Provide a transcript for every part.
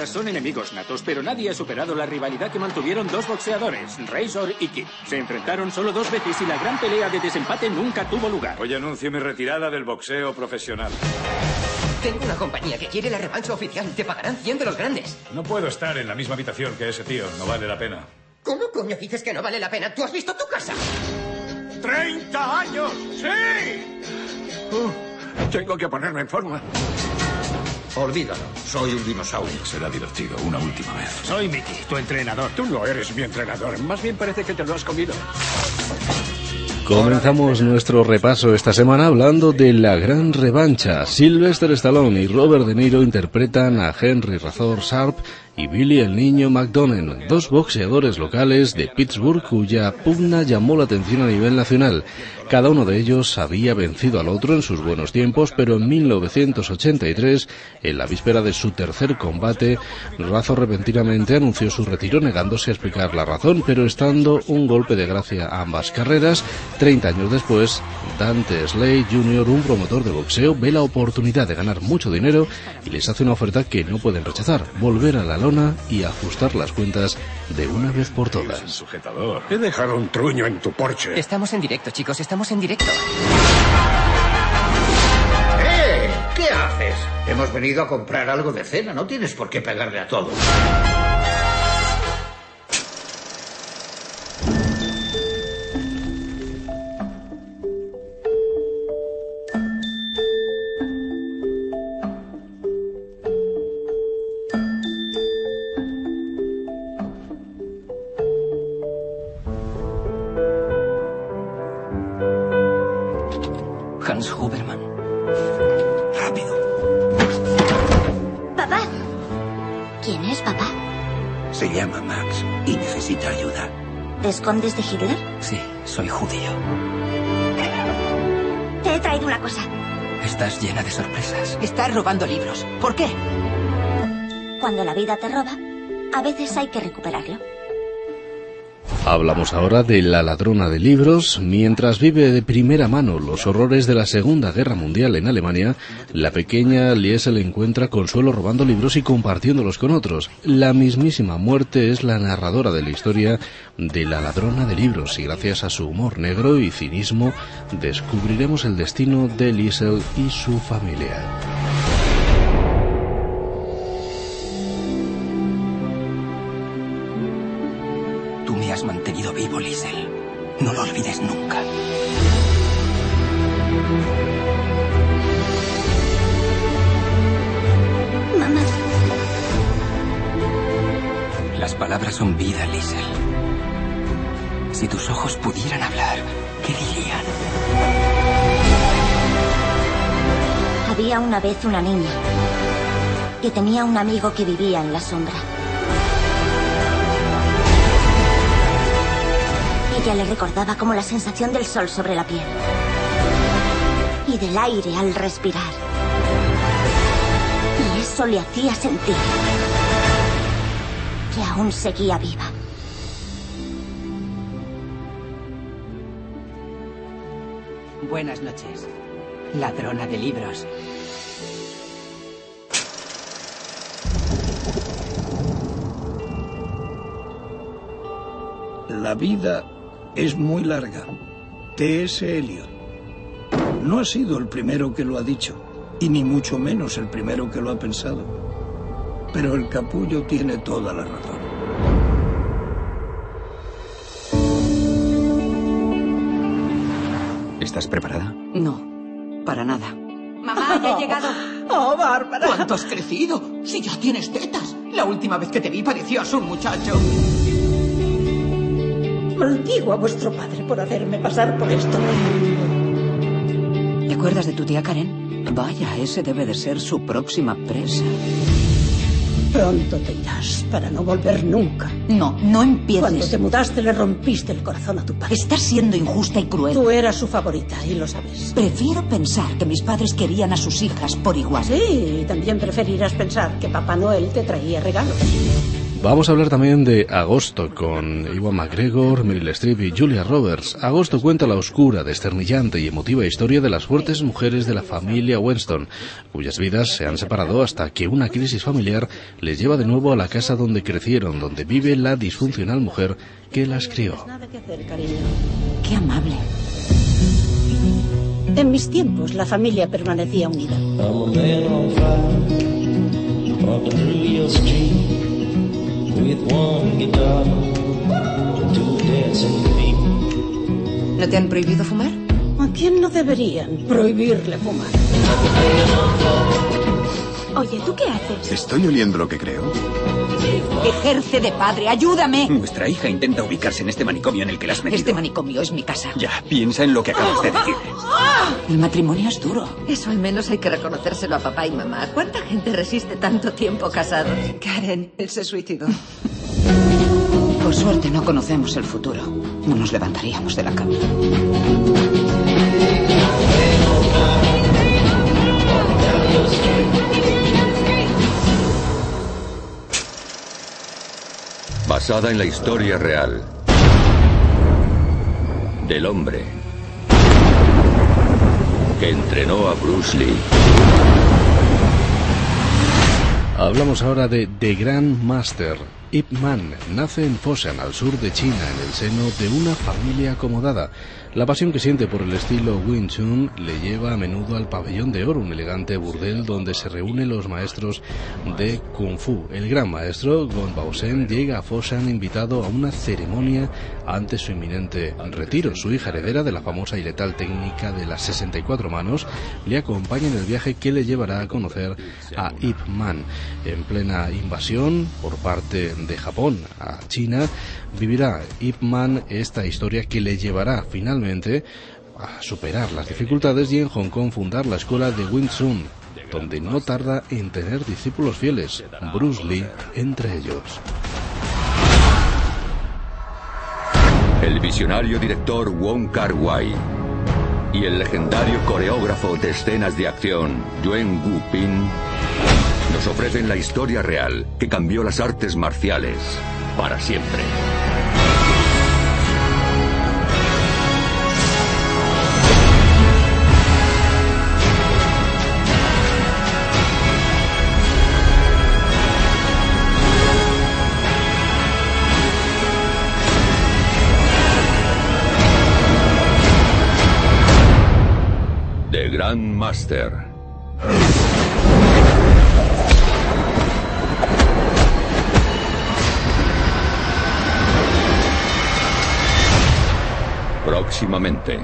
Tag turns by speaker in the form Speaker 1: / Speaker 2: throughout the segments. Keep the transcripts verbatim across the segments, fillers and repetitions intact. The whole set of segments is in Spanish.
Speaker 1: atletas son enemigos natos, pero nadie ha superado la rivalidad que mantuvieron dos boxeadores, Razor y Kid. Se enfrentaron solo dos veces y la gran pelea de desempate nunca tuvo lugar.
Speaker 2: Hoy anuncio mi retirada del boxeo profesional.
Speaker 3: Tengo una compañía que quiere la revancha oficial. Te pagarán cien de los grandes.
Speaker 2: No puedo estar en la misma habitación que ese tío. No vale la pena.
Speaker 3: ¿Cómo coño dices que no vale la pena? ¿Tú has visto tu casa?
Speaker 2: ¡treinta años! ¡Sí!
Speaker 4: Uh, tengo que ponerme en forma. Olvídalo. Soy un dinosaurio.
Speaker 2: Será divertido una última vez.
Speaker 1: Soy Mickey, tu entrenador.
Speaker 4: Tú no eres mi entrenador. Más bien parece que te lo has comido.
Speaker 5: Comenzamos nuestro repaso esta semana hablando de la gran revancha. Sylvester Stallone y Robert De Niro interpretan a Henry Razor Sharp y Billy el Niño McDonnell, dos boxeadores locales de Pittsburgh cuya pugna llamó la atención a nivel nacional. Cada uno de ellos había vencido al otro en sus buenos tiempos, pero en mil novecientos ochenta y tres, en la víspera de su tercer combate, Razor repentinamente anunció su retiro negándose a explicar la razón, pero estando un golpe de gracia a ambas carreras. Treinta años después, Dante Slade junior, un promotor de boxeo, ve la oportunidad de ganar mucho dinero y les hace una oferta que no pueden rechazar: volver a la lona y ajustar las cuentas de una vez por todas.
Speaker 2: Sujetador.
Speaker 4: He dejado un truño en tu porche.
Speaker 3: Estamos en directo, chicos, estamos en directo.
Speaker 4: ¡Eh! ¿Qué haces? Hemos venido a comprar algo de cena. No tienes por qué pegarle a todo.
Speaker 3: Hans Huberman. Rápido.
Speaker 6: Papá. ¿Quién es papá?
Speaker 4: Se llama Max y necesita ayuda.
Speaker 6: ¿Te escondes de Hitler?
Speaker 3: Sí, soy judío.
Speaker 6: Te he traído una cosa.
Speaker 3: Estás llena de sorpresas. Estás robando libros. ¿Por qué?
Speaker 6: Cuando la vida te roba, a veces hay que recuperarlo.
Speaker 5: Hablamos ahora de La ladrona de libros. Mientras vive de primera mano los horrores de la Segunda Guerra Mundial en Alemania, la pequeña Liesel encuentra consuelo robando libros y compartiéndolos con otros. La mismísima muerte es la narradora de la historia de La ladrona de libros, y gracias a su humor negro y cinismo descubriremos el destino de Liesel y su familia.
Speaker 3: Tú me has mantenido vivo, Liesel. No lo olvides nunca.
Speaker 6: Mamá.
Speaker 3: Las palabras son vida, Liesel. Si tus ojos pudieran hablar, ¿qué dirían?
Speaker 6: Había una vez una niña que tenía un amigo que vivía en la sombra. Ella le recordaba como la sensación del sol sobre la piel y del aire al respirar. Y eso le hacía sentir que aún seguía viva.
Speaker 3: Buenas noches, ladrona de libros.
Speaker 7: La vida es muy larga. T S Eliot. No ha sido el primero que lo ha dicho, y ni mucho menos el primero que lo ha pensado. Pero el capullo tiene toda la razón.
Speaker 8: ¿Estás preparada?
Speaker 3: No, para nada.
Speaker 9: ¡Mamá, ya he llegado!
Speaker 3: ¡Oh, Bárbara! ¿Cuánto has crecido? ¡Si ya tienes tetas! La última vez que te vi parecías un muchacho.
Speaker 9: Maldigo a vuestro padre por hacerme pasar por esto.
Speaker 3: ¿Te acuerdas de tu tía Karen? Vaya, ese debe de ser su próxima presa.
Speaker 9: Pronto te irás para no volver nunca.
Speaker 3: No, no empieces.
Speaker 9: Cuando te mudaste le rompiste el corazón a tu padre.
Speaker 3: Estás siendo injusta y cruel.
Speaker 9: Tú eras su favorita y lo sabes.
Speaker 3: Prefiero pensar que mis padres querían a sus hijas por igual.
Speaker 9: Sí, y también preferirás pensar que Papá Noel te traía regalos.
Speaker 5: Vamos a hablar también de Agosto con Ewan McGregor, Meryl Streep y Julia Roberts. Agosto cuenta la oscura, desternillante y emotiva historia de las fuertes mujeres de la familia Weston, cuyas vidas se han separado hasta que una crisis familiar les lleva de nuevo a la casa donde crecieron, donde vive la disfuncional mujer que las crió.
Speaker 9: Qué amable. En mis tiempos la familia permanecía unida.
Speaker 8: ¿No te han prohibido fumar?
Speaker 9: ¿A quién no deberían prohibirle fumar?
Speaker 6: Oye, ¿tú qué haces?
Speaker 10: Estoy oliendo lo que creo.
Speaker 8: Ejerce de padre, ayúdame.
Speaker 3: Nuestra hija intenta ubicarse en este manicomio en el que la has metido.
Speaker 8: Este manicomio es mi casa.
Speaker 3: Ya, piensa en lo que acabas de decir.
Speaker 8: El matrimonio es duro.
Speaker 11: Eso al menos hay que reconocérselo a papá y mamá. ¿Cuánta gente resiste tanto tiempo casados?
Speaker 8: Karen, él se suicidó. Por suerte no conocemos el futuro. No nos levantaríamos de la cama.
Speaker 12: Basada en la historia real del hombre que entrenó a Bruce Lee.
Speaker 5: Hablamos ahora de The Grand Master. Ip Man nace en Foshan, al sur de China, en el seno de una familia acomodada. La pasión que siente por el estilo Wing Chun le lleva a menudo al Pabellón de Oro, un elegante burdel donde se reúnen los maestros de Kung Fu. El gran maestro, Gon Baosen, llega a Foshan invitado a una ceremonia ante su inminente retiro. Su hija heredera de la famosa y letal técnica de las sesenta y cuatro manos le acompaña en el viaje que le llevará a conocer a Ip Man. En plena invasión por parte de Japón a China, vivirá Ip Man esta historia que le llevará finalmente a superar las dificultades y en Hong Kong fundar la escuela de Wing Chun, donde no tarda en tener discípulos fieles, Bruce Lee entre ellos.
Speaker 12: El visionario director Wong Kar-wai y el legendario coreógrafo de escenas de acción Yuen Wu-pin nos ofrecen la historia real que cambió las artes marciales para siempre. The Grand Master. Próximamente.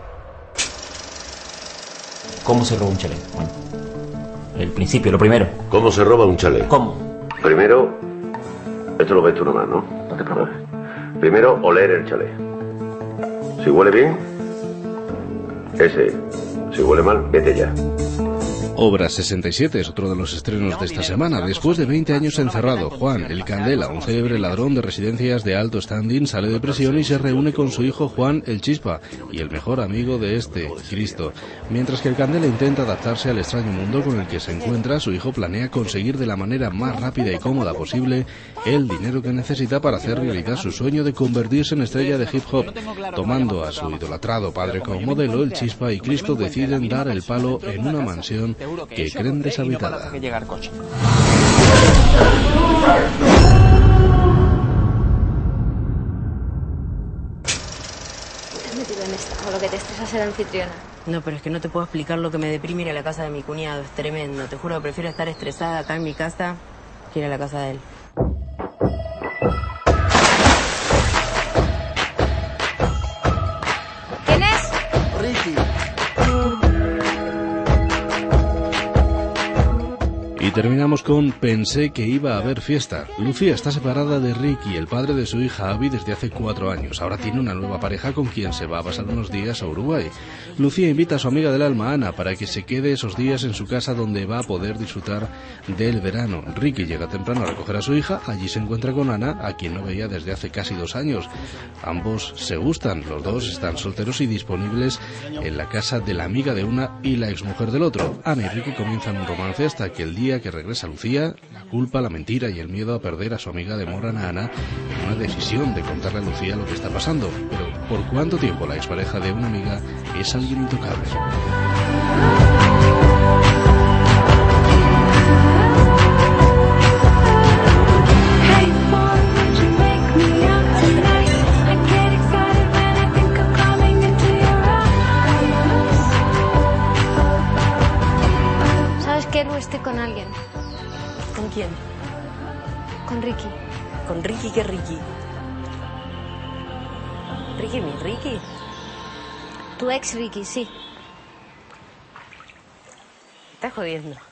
Speaker 13: ¿Cómo se roba un chalet? Bueno, el principio, lo primero.
Speaker 14: ¿Cómo se roba un chalet?
Speaker 13: ¿Cómo?
Speaker 14: Primero, esto lo ves tú nomás, ¿no? No te preocupes. Primero, oler el chalet. Si huele bien, ese. Si huele mal, vete ya.
Speaker 5: Obra sesenta y siete es otro de los estrenos de esta semana. Después de veinte años encerrado, Juan, el Candela, un célebre ladrón de residencias de alto standing, sale de prisión y se reúne con su hijo Juan el Chispa y el mejor amigo de este, Cristo. Mientras que el Candela intenta adaptarse al extraño mundo con el que se encuentra, su hijo planea conseguir de la manera más rápida y cómoda posible el dinero que necesita para hacer realidad su sueño de convertirse en estrella de hip hop. Tomando a su idolatrado padre como modelo, el Chispa y Cristo deciden dar el palo en una mansión que creen deshabitada.
Speaker 15: Te
Speaker 16: has metido en esta, o lo que te estresa ser anfitriona.
Speaker 17: No, pero es que no te puedo explicar lo que me deprime ir a la casa de mi cuñado. Es tremendo. Te juro que prefiero estar estresada acá en mi casa que ir a la casa de él.
Speaker 16: ¿Quién es?
Speaker 15: Ricky.
Speaker 5: Y terminamos con Pensé que iba a haber fiesta. Lucía está separada de Ricky, el padre de su hija Abby, desde hace cuatro años. Ahora tiene una nueva pareja con quien se va a pasar unos días a Uruguay. Lucía invita a su amiga del alma, Ana, para que se quede esos días en su casa donde va a poder disfrutar del verano. Ricky llega temprano a recoger a su hija. Allí se encuentra con Ana, a quien no veía desde hace casi dos años. Ambos se gustan, los dos están solteros y disponibles en la casa de la amiga de una y la exmujer del otro. Ana y Ricky comienzan un romance hasta que el día que que regresa Lucía, la culpa, la mentira y el miedo a perder a su amiga de Morana Ana en una decisión de contarle a Lucía lo que está pasando. Pero ¿por cuánto tiempo la expareja de una amiga es alguien intocable?
Speaker 16: Quiero esté con alguien.
Speaker 17: ¿Con quién?
Speaker 16: Con Ricky.
Speaker 17: ¿Con Ricky? ¿Qué Ricky? ¿Ricky mi Ricky?
Speaker 16: Tu ex Ricky, sí.
Speaker 17: ¿Estás jodiendo?